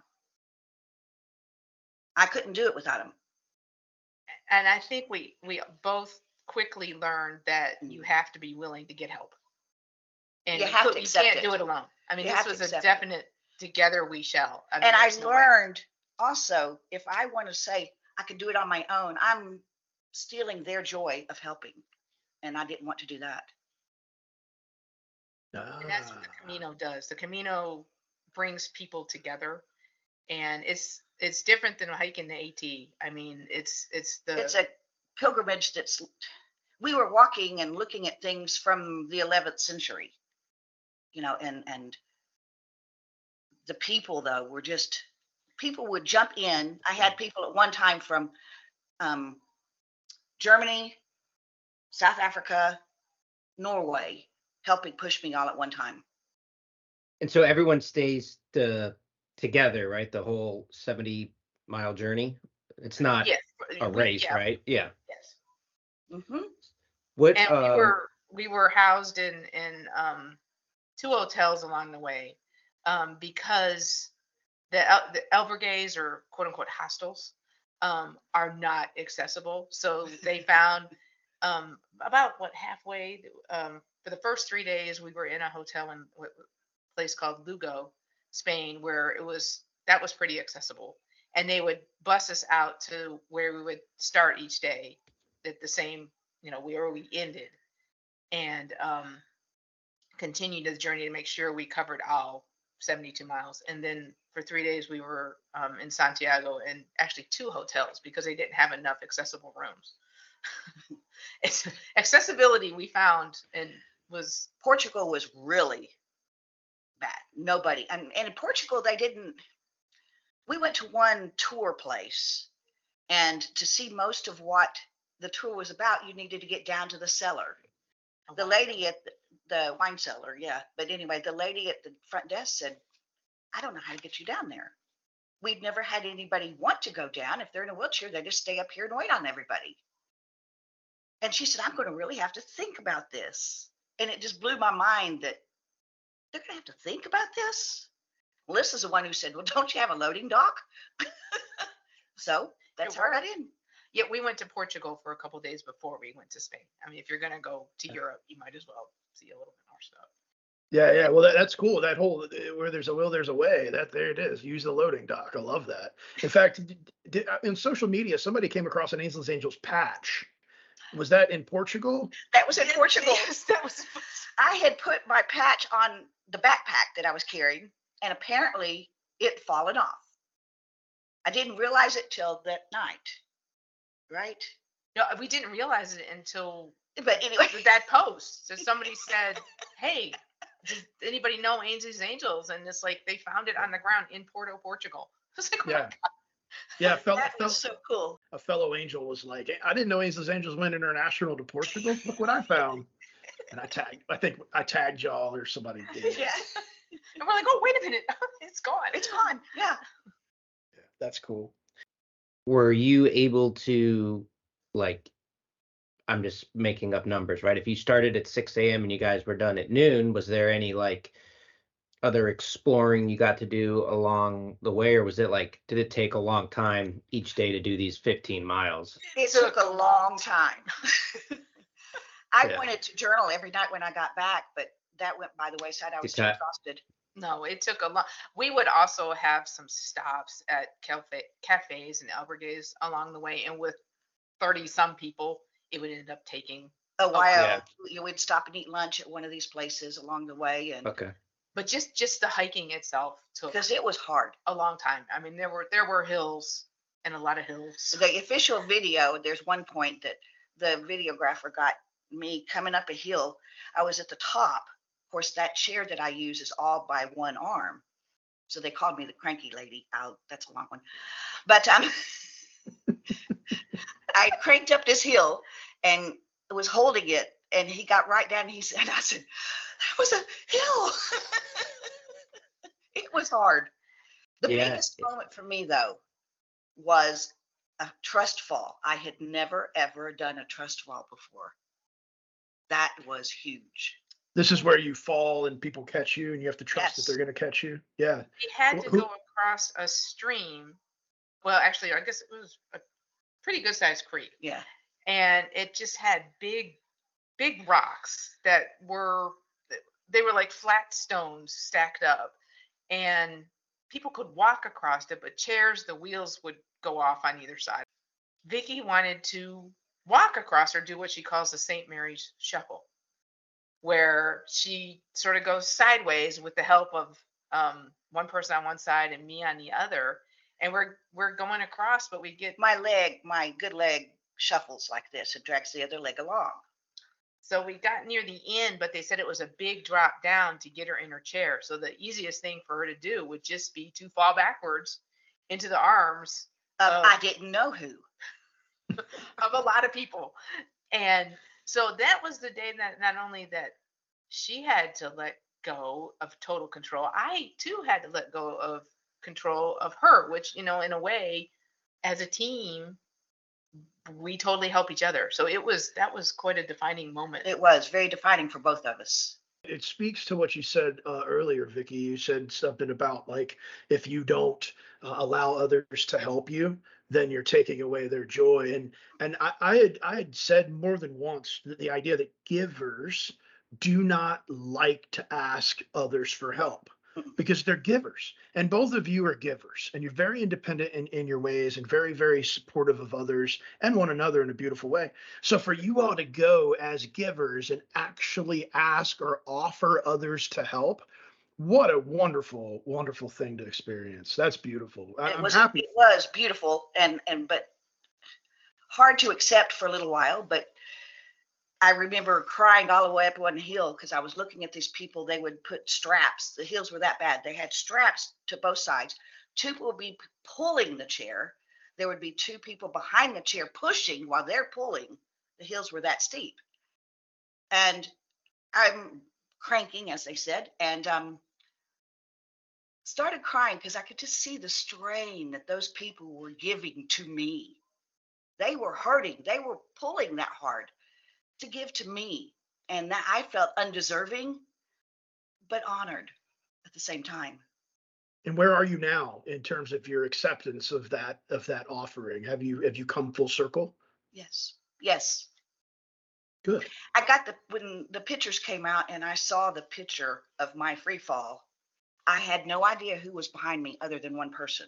I couldn't do it without them. And I think we both quickly learned that you have to be willing to get help. And You have to you accept can't it. do it alone. I mean, You this have to was a accept it. definite together we shall. I mean, And I there's no way. learned also, if I want to say I can do it on my own, I'm stealing their joy of helping. And I didn't want to do that. And that's what the Camino does. The Camino brings people together, and it's different than hiking the AT. I mean, it's It's a pilgrimage we were walking and looking at things from the 11th century, and the people though were just, people would jump in. I had people at one time from Germany, South Africa, Norway, helping push me all at one time. And so everyone stays together, right? The whole 70-mile journey. It's not yes, a race, right? Yeah. Yes. Mm-hmm. What? And we were housed in 2 hotels along the way, because the albergues, or quote unquote hostels, are not accessible. So they found about halfway. For the first 3 days, we were in a hotel in a place called Lugo, Spain, where that was pretty accessible, and they would bus us out to where we would start each day at the same, where we ended, and continued the journey to make sure we covered all 72 miles. And then for 3 days we were in Santiago, and actually 2 hotels, because they didn't have enough accessible rooms. It's accessibility we found, and Portugal was really bad. Nobody, and in Portugal we went to one tour place, and to see most of what the tour was about, you needed to get down to the cellar. The lady at the wine cellar, yeah. But anyway, the lady at the front desk said, I don't know how to get you down there. We've never had anybody want to go down. If they're in a wheelchair, they just stay up here and wait on everybody. And she said, I'm going to really have to think about this. And it just blew my mind that they're going to have to think about this. Melissa's the one who said, well, don't you have a loading dock? So that's how I got in. Yeah, we went to Portugal for a couple of days before we went to Spain. I mean, if you're going to go to Europe, you might as well see a little bit more stuff. Yeah. Well, that's cool. That whole, where there's a will, there's a way. There it is. Use the loading dock. I love that. In fact, in social media, somebody came across an Ainsley's Angels patch. Was that in Portugal? That was in Portugal. Yes, that was. I had put my patch on the backpack that I was carrying, and apparently it had fallen off. I didn't realize it till that night. Right? No, we didn't realize it until But anyway, that post. So somebody said, hey, does anybody know Ainsley's Angels? And it's like they found it on the ground in Porto, Portugal. I was like, oh my Yeah. God. Yeah, that was so cool. a fellow angel was like, I didn't know Ainsley's Angels went international to Portugal. Look what I found. And I think I tagged y'all, or somebody did. Yeah, And we're like, oh, wait a minute. It's gone. it's gone. Yeah. Yeah, that's cool. Were you able to, like, I'm just making up numbers, right? If you started at 6 a.m. and you guys were done at noon, was there any like other exploring you got to do along the way, or was it like, did it take a long time each day to do these 15 miles? It took a long time. I Yeah. wanted to journal every night when I got back, but that went by the wayside. I was too exhausted. No, it took a lot. We would also have some stops at cafes and albergues along the way. And with 30 some people, it would end up taking A while. yeah. You would stop and eat lunch at one of these places along the way, and Okay. But just the hiking itself took because it was hard. a long time. I mean, there were hills and a lot of hills. The official video, there's one point that the videographer got me coming up a hill. I was at the top. Of course, that chair that I use is all by one arm. So they called me the cranky lady. That's a long one. But I cranked up this hill and was holding it. And he got right down and I said, that was a hill. It was hard. The Yeah. biggest moment for me, though, was a trust fall. I had never, ever done a trust fall before. That was huge. This is where you fall and people catch you, and you have to trust that Yes. they're going to catch you. Yeah. We had to Who- go across a stream. Well, actually, I guess it was a pretty good sized creek. Yeah. And it just had big rocks that were like flat stones stacked up, and people could walk across it, but chairs, the wheels would go off on either side. Vicky wanted to walk across or do what she calls the St. Mary's shuffle, where she sort of goes sideways with the help of one person on one side and me on the other, and we're going across, but we get My good leg shuffles like this and drags the other leg along. so we got near the end, but they said it was a big drop down to get her in her chair. So the easiest thing for her to do would just be to fall backwards into the arms I didn't know who. of a lot of people. And so that was the day that not only that she had to let go of total control, I too had to let go of control of her, which, in a way, as a team, we totally help each other. So that was quite a defining moment. It was very defining for both of us. It speaks to what you said earlier, Vicky. You said something about like if you don't allow others to help you, then you're taking away their joy. And I had said more than once that the idea that givers do not like to ask others for help because they're givers. And both of you are givers, and you're very independent in your ways and very, very supportive of others and one another in a beautiful way. So for you all to go as givers and actually ask or offer others to help, what a wonderful, wonderful thing to experience. That's beautiful. I'm happy. It was beautiful and but hard to accept for a little while. But I remember crying all the way up one hill because I was looking at these people. They would put straps. The hills were that bad. They had straps to both sides. Two people would be pulling the chair. There would be two people behind the chair pushing while they're pulling. The hills were that steep. And I'm cranking, as they said, and started crying because I could just see the strain that those people were giving to me. They were hurting. They were pulling that hard to give to me, and that I felt undeserving but honored at the same time. And where are you now in terms of your acceptance of that offering? Have you come full circle? Yes. Good. I got when the pictures came out and I saw the picture of my free fall, I had no idea who was behind me other than one person.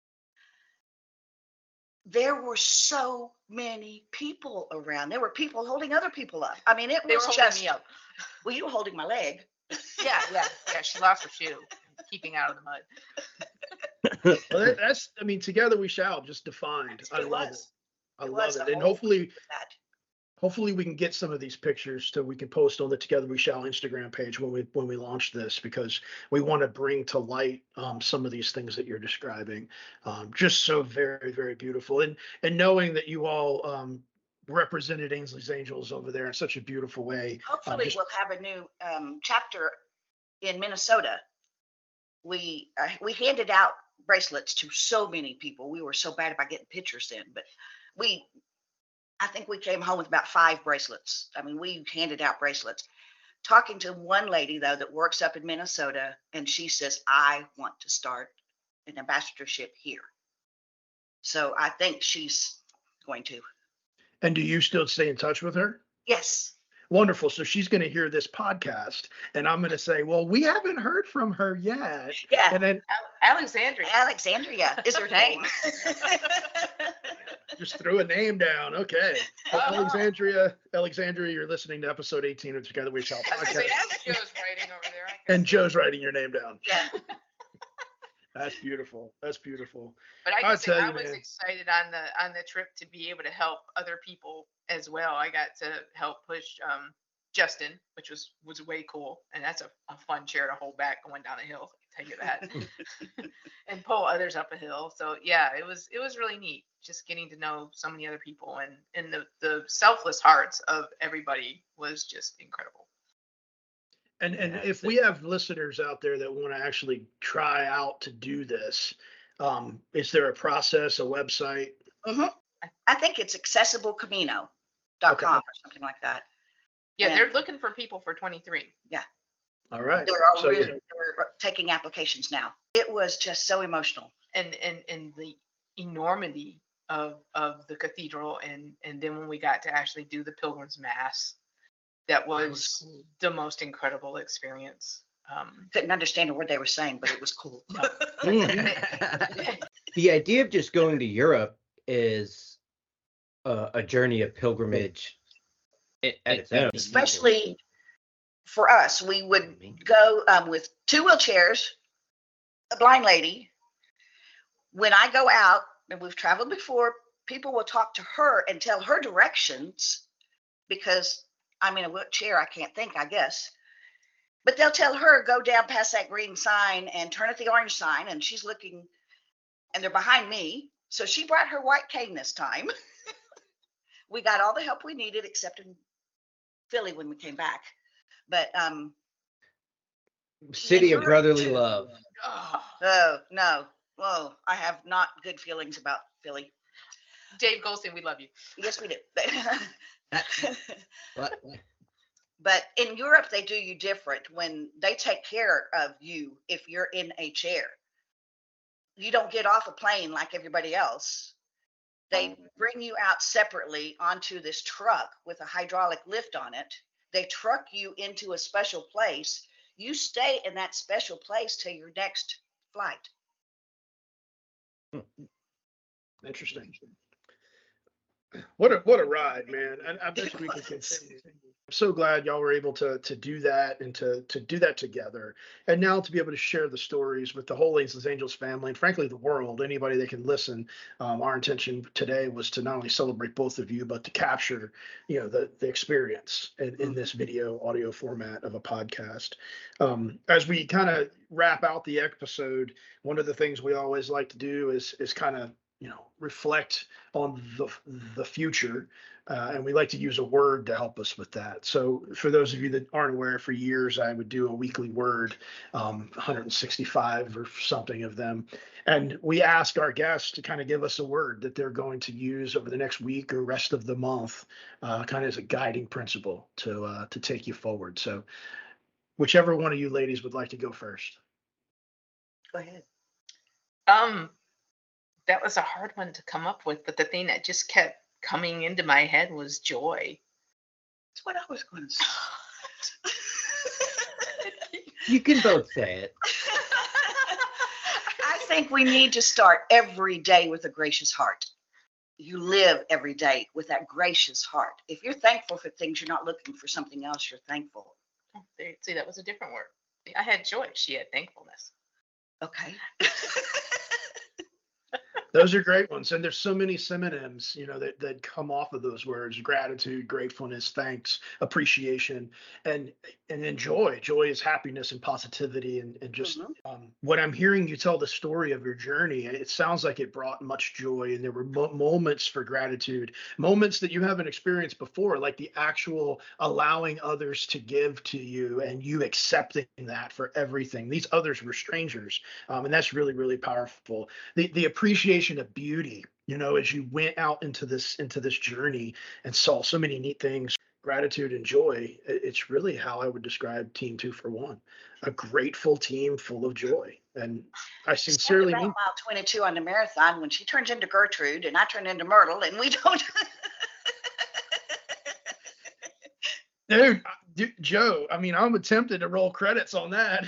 There were so many people around. There were people holding other people up. I mean, They were holding me up. Well, you were holding my leg. Yeah. She lost her shoe, keeping out of the mud. Well, that's, I mean, together we shall, just defined. I love it. I love it. And hopefully we can get some of these pictures so we can post on the Together We Shall Instagram page when we launch this, because we want to bring to light some of these things that you're describing. Just so very, very beautiful. And knowing that you all represented Ainsley's Angels over there in such a beautiful way. Hopefully we'll have a new chapter in Minnesota. We handed out bracelets to so many people. We were so bad about getting pictures in, but I think we came home with about 5 bracelets. I mean, we handed out bracelets. Talking to one lady, though, that works up in Minnesota, and she says, I want to start an ambassadorship here. So I think she's going to. And do you still stay in touch with her? Yes. Wonderful. So she's going to hear this podcast, and I'm going to say, well, we haven't heard from her yet. Yeah. And then Alexandria is her name. just threw a name down. Okay. Well, Alexandria, you're listening to episode 18 of Together We Shall podcast. Joe's writing over there. And Joe's writing your name down. Yeah. That's beautiful. That's beautiful. But I can say I was man. excited on the trip to be able to help other people as well. I got to help push Justin, which was way cool, and that's a fun chair to hold back going down a hill. I can tell you that, and pull others up a hill. So yeah, it was really neat just getting to know so many other people, and the selfless hearts of everybody was just incredible. And if we have listeners out there that want to actually try out to do this, is there a process, a website? Mm-hmm. I think it's accessiblecamino.com or something like that. Yeah, they're looking for people for 23. Yeah. All right. They're taking applications now. It was just so emotional. And the enormity of the cathedral, and then when we got to actually do the Pilgrim's Mass, that was cool. The most incredible experience. Couldn't understand a word they were saying, but it was cool. The idea of just going to Europe is a journey of pilgrimage at its own. Especially for us, we would go with 2 wheelchairs a blind lady. When I go out, and we've traveled before, people will talk to her and tell her directions because I'm in a wheelchair. I can't think, I guess. But they'll tell her, go down past that green sign and turn at the orange sign. And she's looking, and they're behind me. So she brought her white cane this time. We got all the help we needed, except in Philly when we came back. But City of brotherly love. oh no, whoa, I have not good feelings about Philly. Dave Goldstein, we love you. Yes, we do. What? But in Europe, they do you different when they take care of you if you're in a chair. You don't get off a plane like everybody else. They bring you out separately onto this truck with a hydraulic lift on it. They truck you into a special place. You stay in that special place till your next flight. Interesting. What a ride, man. I bet we can continue. I'm so glad y'all were able to do that and to do that together. And now to be able to share the stories with the whole Ainsley's Angels family and frankly the world, anybody that can listen. Our intention today was to not only celebrate both of you, but to capture, the experience in this video audio format of a podcast. As we kind of wrap out the episode, one of the things we always like to do is kind of reflect on the future, and we like to use a word to help us with that. So for those of you that aren't aware, for years I would do a weekly word, 165 or something of them, and we ask our guests to kind of give us a word that they're going to use over the next week or rest of the month, kind of as a guiding principle to take you forward. So whichever one of you ladies would like to go first. Go ahead. That was a hard one to come up with, but the thing that just kept coming into my head was joy. That's what I was going to say. You can both say it. I think we need to start every day with a gracious heart. You live every day with that gracious heart. If you're thankful for things, you're not looking for something else, you're thankful. Oh, see, that was a different word. I had joy. She had thankfulness. Okay. Those are great ones. And there's so many synonyms, that come off of those words: gratitude, gratefulness, thanks, appreciation, and then joy. Joy is happiness and positivity. And just when I'm hearing you tell the story of your journey, it sounds like it brought much joy. And there were moments for gratitude, moments that you haven't experienced before, like the actual allowing others to give to you and you accepting that for everything. These others were strangers. And that's really, really powerful. The appreciation of beauty, as you went out into this journey and saw so many neat things, gratitude and joy. It's really how I would describe Team 2 for 1, a grateful team full of joy. And I sincerely mean mile 22 on the marathon when she turns into Gertrude and I turn into Myrtle and we don't. Dude, Joe, I mean, I'm tempted to roll credits on that.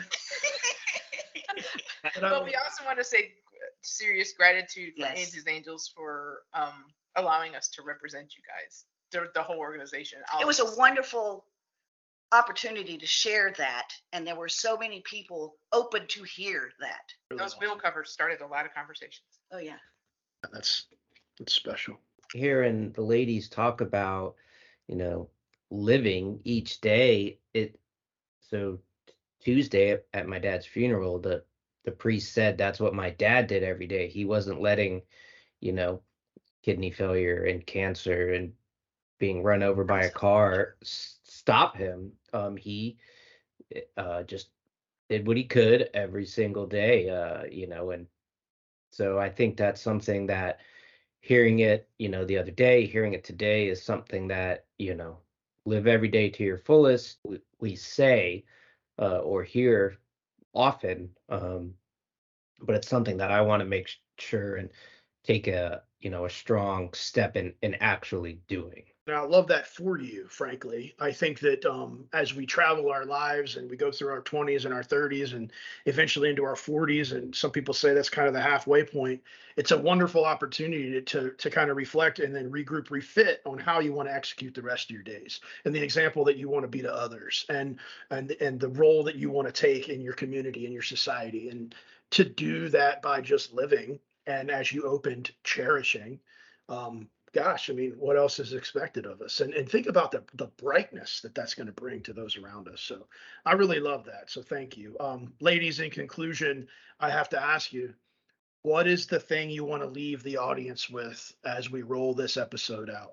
But we also want to say serious gratitude for Yes. Ainsley's Angels for allowing us to represent you guys, the whole organization. It was a wonderful opportunity to share that, and there were so many people open to hear that. Those wheel covers started a lot of conversations. Oh yeah. That's special. Hearing the ladies talk about, living each day. So Tuesday at my dad's funeral, the priest said that's what my dad did every day. He wasn't letting, kidney failure and cancer and being run over by a car stop him. He just did what he could every single day, and so I think that's something that hearing it, the other day, hearing it today is something that, live every day to your fullest. We say or hear often, but it's something that I want to make sure and take a strong step in actually doing. And I love that for you, frankly. I think that as we travel our lives and we go through our 20s and our 30s and eventually into our 40s, and some people say that's kind of the halfway point, it's a wonderful opportunity to kind of reflect and then regroup, refit on how you want to execute the rest of your days and the example that you want to be to others and the role that you want to take in your community and your society. And to do that by just living, and as you opened, cherishing, gosh, I mean, what else is expected of us? And think about the brightness that that's going to bring to those around us. So I really love that. So thank you. Ladies, in conclusion, I have to ask you, what is the thing you want to leave the audience with as we roll this episode out?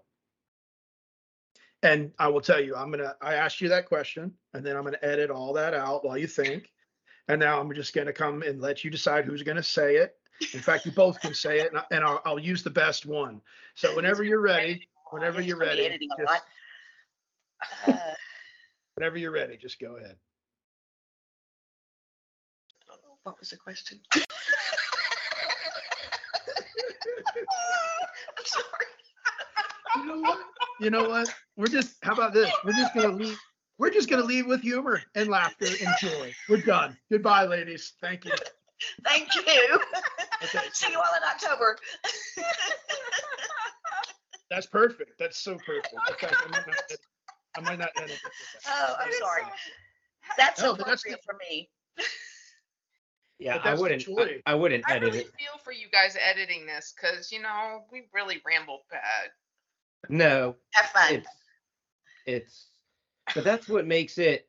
And I will tell you, I asked you that question, and then I'm going to edit all that out while you think. And now I'm just going to come and let you decide who's going to say it. In fact, you both can say it, and I'll use the best one. So whenever you're ready, It's gonna be editing a lot. whenever you're ready, just go ahead. What was the question? I'm sorry. You know what? How about this? We're just gonna leave with humor and laughter and joy. We're done. Goodbye, ladies. Thank you. Thank you. Okay. See you all in October. That's perfect. That's so perfect. In fact, I might not edit it. Oh, I'm sorry. That's No, but that's appropriate for me. Yeah, But I that's the wouldn't. joy. I wouldn't I edit really it. feel for you guys editing this because, we really ramble bad. No, Have fun. but that's what makes it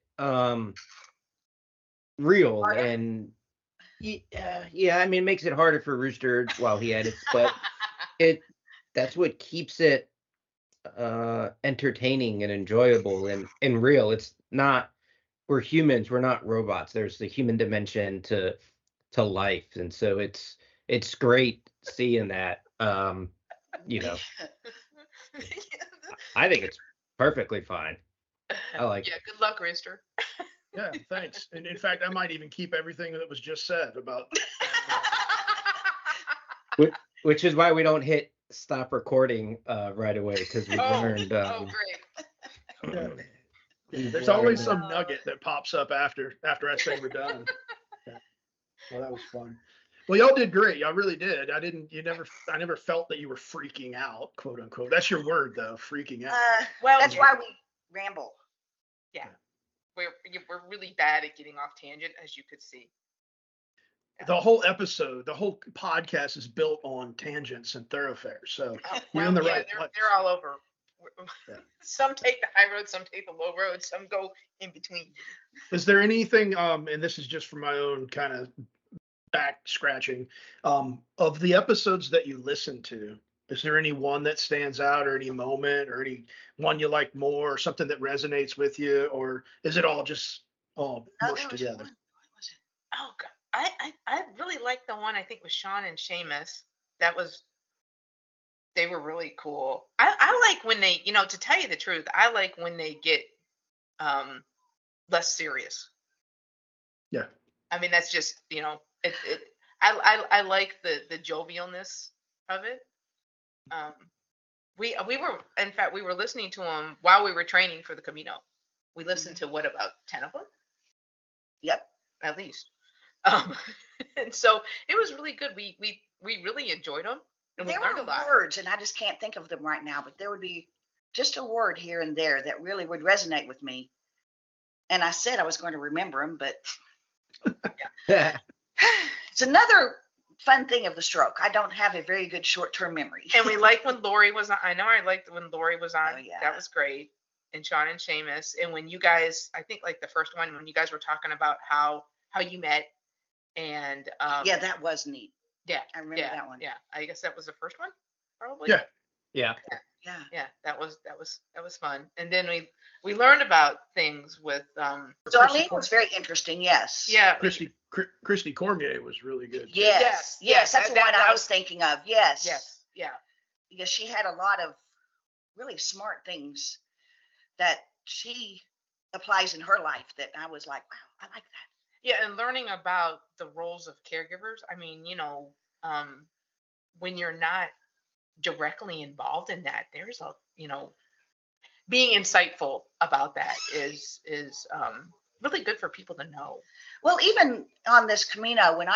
real. Harder? And yeah, I mean, it makes it harder for Rooster while he edits, but that's what keeps it entertaining and enjoyable and real. It's not, we're humans, we're not robots. There's the human dimension to life, and so it's great seeing that. I think it's perfectly fine. I like Yeah, it. good luck, Rooster. Yeah, thanks. And in fact, I might even keep everything that was just said about. Which is why we don't hit stop recording right away, because we learned. Great. There's always some nugget that pops up after I say we're done. Yeah. Well, that was fun. Well, y'all did great. Y'all really did. I never felt that you were freaking out, quote unquote. That's your word, though, freaking out. Well, That's why we ramble. Yeah. We're really bad at getting off tangent, as you could see. The whole episode, the whole podcast is built on tangents and thoroughfares. So you're in the right place. They're all over. Yeah. Some take the high road, some take the low road, some go in between. Is there anything, and this is just for my own kind of back scratching, of the episodes that you listen to, is there any one that stands out, or any moment, or any one you like more, or something that resonates with you, or is it all just mushed together? What was it? Oh God, I really liked the one I think with Sean and Seamus. They were really cool. I like when they, to tell you the truth, I like when they get less serious. Yeah. I mean, that's just, I like the jovialness of it. We were listening to them while we were training for the Camino. We listened to about 10 of them? Yep. At least. And so it was really good. We really enjoyed them. And There we learned were a lot. words, and I just can't think of them right now, but there would be just a word here and there that really would resonate with me. And I said I was going to remember them, but it's another fun thing of the stroke. I don't have a very good short-term memory. And we liked when Lori was on. I know I liked when Lori was on. Oh, yeah. That was great. And Sean and Seamus. And when you guys, I think like the first one, when you guys were talking about how you met. And Yeah, that was neat. yeah, I remember yeah, that one. Yeah, I guess that was the first one, probably. Yeah. Yeah. Yeah. That was fun. And then we learned about things with Darlene was very interesting. Yes. yeah. Christy Cormier was really good. Yes. Yes, That's the that one I was- was thinking of. Yes. Yes. Yeah. Because she had a lot of really smart things that she applies in her life that I was like, wow, I like that. Yeah, and learning about the roles of caregivers. I mean, when you're not directly involved in that, there's being insightful about that is really good for people to know. Well, even on this Camino, when